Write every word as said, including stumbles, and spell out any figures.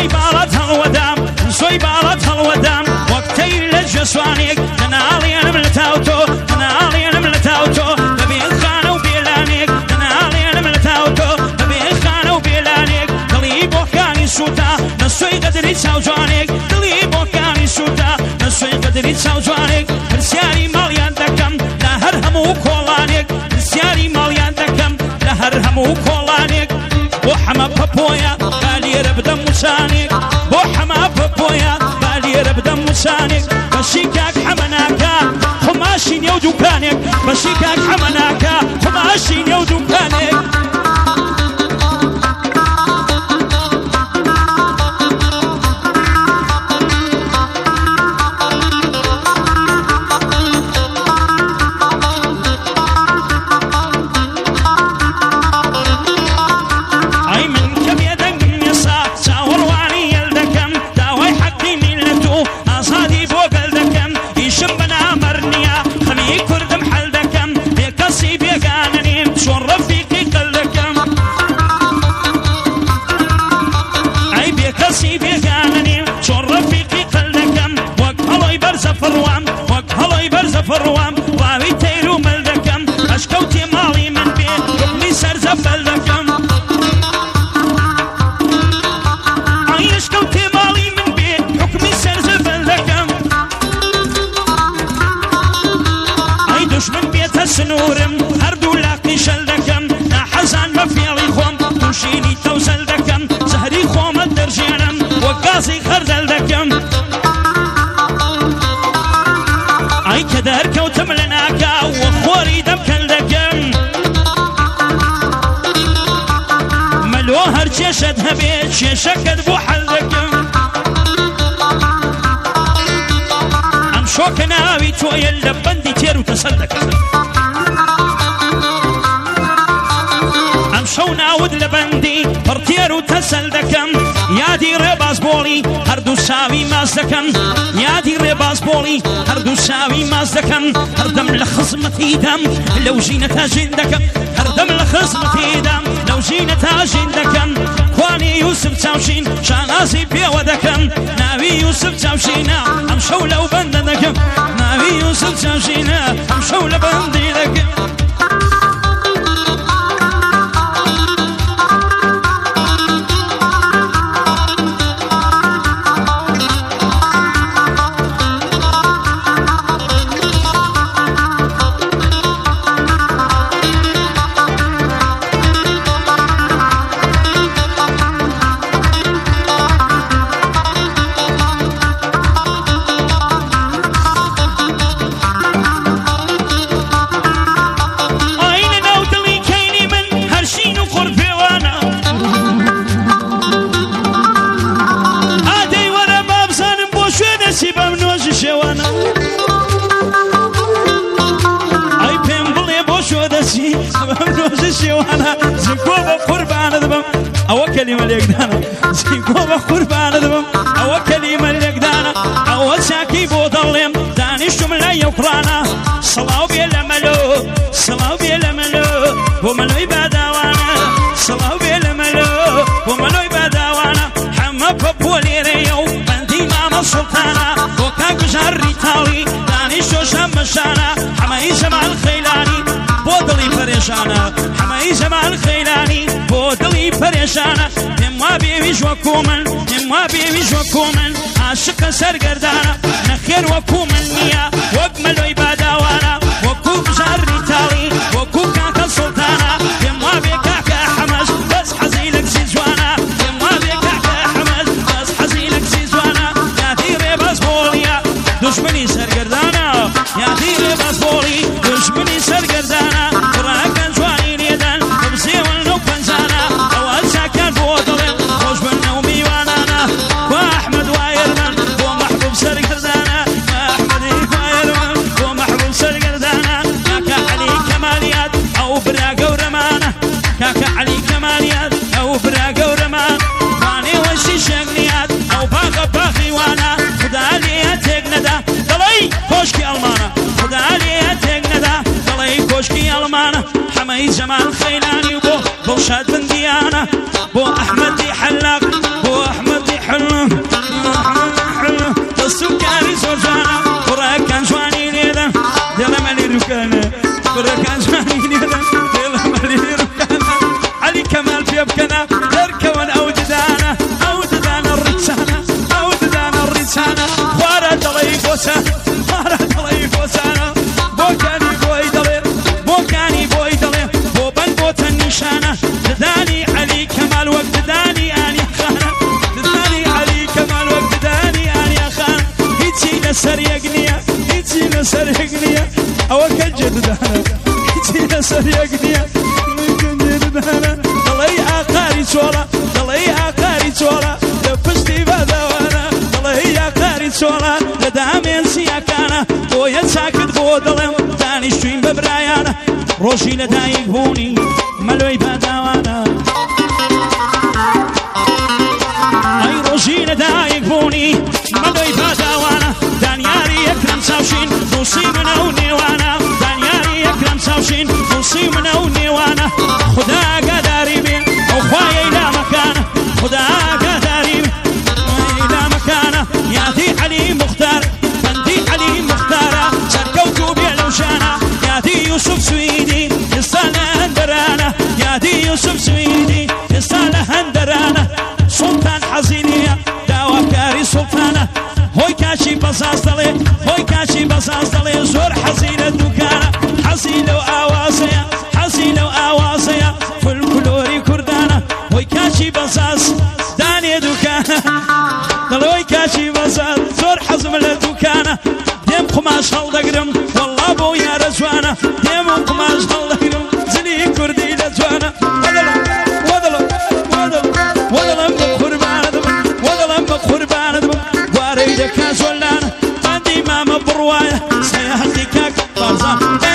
سويبالات هالودام سويبالات هالودام وقتي للجسوانيك تنالي انا ملتاوتو تنالي انا ملتاوتو ببي خانه وبيلانيك تنالي انا ملتاوتو ببي خانه وبيلانيك دلي بوكاني سوتا نسوي قدري ساوجانيك دلي بوكاني سوتا نسوي قدري ساوجانيك برسياري ماليان دكم لا هرهم وكولانيك برسياري ماليان دكم لا هرهم وكولانيك وحما بابويا بالي ربدا موسانيك وحما بابويا بالي ربدا موسانيك بشيكاك حمناكا خماشين يودو كانيك بشيكاك حمناكا خماشين يودو كانيك فروام راوي تيرو ملدكم اشكوتي مالي من بيت حكمي سرزف لكم اي اشكوتي مالي من بيت حكمي سرزف لكم اي دشمن بيت السنورم هردو لاقي شلدكم لا حزان ما في علي خوم تمشيني توصل دكم سهري خوم الدرجانم وقاسي خردل دكم اي كدر كوتم لناكا وخوري دم كلدكم ملو هر شاشد هبيت شاشكد بو حلدكم ام شوكناوي توي اللبندي تيرو تسلدكم ام شونا ود لبندي برتيرو تسلدكم يا دي رباس بولي هردو ساوي مازدكم يا دي رباس بولي هردو ساوي مازدكم هردم لخصمتي دم لو جينا جندكم هردم لخصمتي دم لو جينا جندكم خواني يوسف تاوشين شانازي بيودكم ناوي يوسف تاوشينا ام شولو بندنكم ناوي يوسف تاوشينا ام شولو بندنكم وانا زيكوبا قربان ذبم او كلمه ليقدانا زيكوبا قربان ذبم او كلمه ليقدانا او شاكي بوضلم دانش جمله يقرانا صلاو بيلا ملو صلاو بيلا ملو وملو يبادوانا صلاو بيلا ملو وملو يبادوانا حما بابولي ريو بندي ماما سلطانا وكاك جاري تاوي دانش شمشانا حما يسمع الخيلاني بودلي فريشانا حماي زمان خيلاني بودلي فريشانا نموا بيويش وكومن نموا بيويش وكومن عاشق سرقردانا نخير وكومن نيا وقملو يبادوانا وكو جاري تالي وكو كاكا سلطانا نموا بيكاكا حماس بس حزيلك زيزوانا نموا بيكاكا حماس بس حزيلك زيزوانا يا ديري بس بوليا دشمني سرقردانا يا ديري بس بولي دشمني سرقردانا كاكا علي كماليات او براقة ورمان فاني وشي شغنيات او باغا باغي وانا خدا لي تقندا دلي كوشكي المانا خدا لي تقندا دلي كوشكي المانا حماي زمان خيلاني وبو بو شاد بنديانا بو احمد دي حلاق بو احمد دي حلاق بكنا تركون أو ددانا أو ددانا الرجانة أو ددانا الرجانة خوارا دلي بوسان خوارا دلي بوسانا بوكاني بوي دلي بوكاني بوي دلي بوبن بوتا النشانة دداني علي كمال وقت دداني أني خانة دداني علي كمال وقت دداني أني خانة هيتي نسر يقنية هيتي نسر يقنية أو كجد دانا هيتي نسر يقنية دلي عقاري شورا دلي عقاري شورا دفشتي بذوانا دلي عقاري شورا لدامين سياكانا بويا ساكت بو دلم داني شوين ببرايانا روشي لدايق بوني ملوي بذوانا اي روشي لدايق بوني ملوي بذوانا دانياري اكرم ساوشين دوسي منا ونيوانا دانياري اكرم ساوشين دوسي منا ونيوانا خدا قداري بي وخواي لا مكانه خدا قداري بي لا مكانه يا علي مختار بندي علي مختاره سكوتوا بيلوشانه يا دي يوسف سويدي يصال هندرانه يا دي يوسف سويدي يصال هندرانه سلطان حزينيه داوكاري سلطانه هوي كاشي بصاص دلي هوي كاشي بصاص دلي زور حزينه دكانه حزينه واواسيه حزينه واواسيه فالكلوري كردانه هوي كاشي بصاص داني دكانه دلوي كاشي بصاص زور حزم الدكانه ديم قماش هالدقرم والله بو يا رجوانه ديم قماش هالدقرم زني كردي لجوانه وضل وضل وضل بقربان وضل بقربان واريدك زولانه عندي ماما بروايه سيهديك بارزان